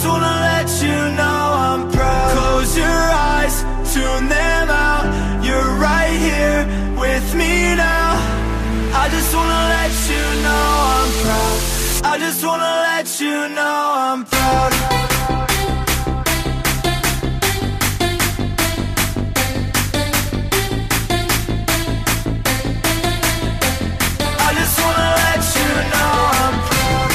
just wanna let you know I'm proud. Close your eyes, tune them out. You're right here with me now. I just wanna let you know I'm proud. I just wanna let you know I'm proud. I just wanna let you know I'm proud.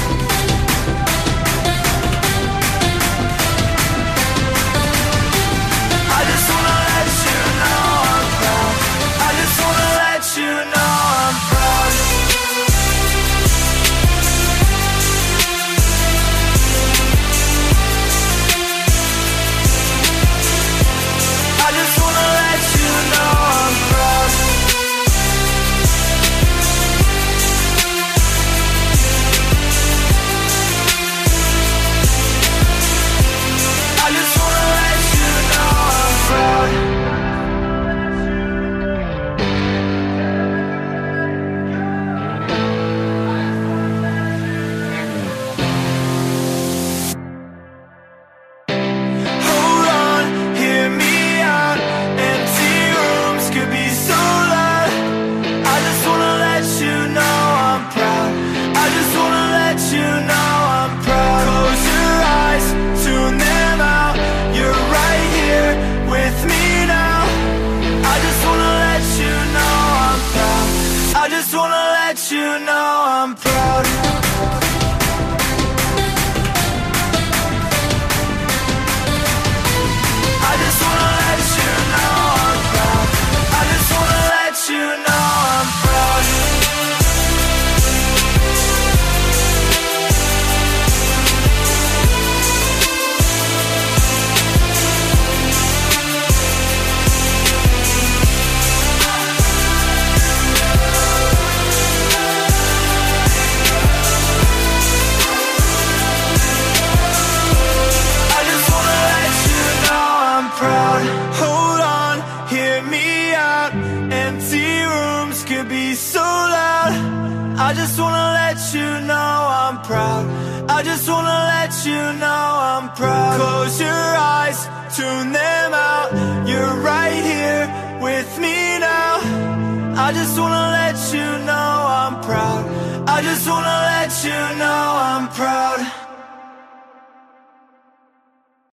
I just wanna let you know I'm proud. I just wanna let you know I'm proud. I just wanna let you know I'm proud. I just wanna let you know I'm proud. Hold on, hear me out. Empty rooms could be so loud. I just wanna let you know I'm proud. I just wanna let you know I'm proud. Close your eyes, tune them out. You're right here with me now. I just wanna let you know I'm proud. I just wanna let you know I'm proud. I just wanna let you know I'm proud. I just wanna let you know I'm proud. I just wanna let you know I'm proud. Hold on, hear me out. Empty rooms could be so loud. I just wanna let you know I'm proud. I just wanna let you know I'm proud. Close your eyes, tune them out. You're right here with me now. I just wanna let you know I'm proud. I just wanna let you know I'm proud.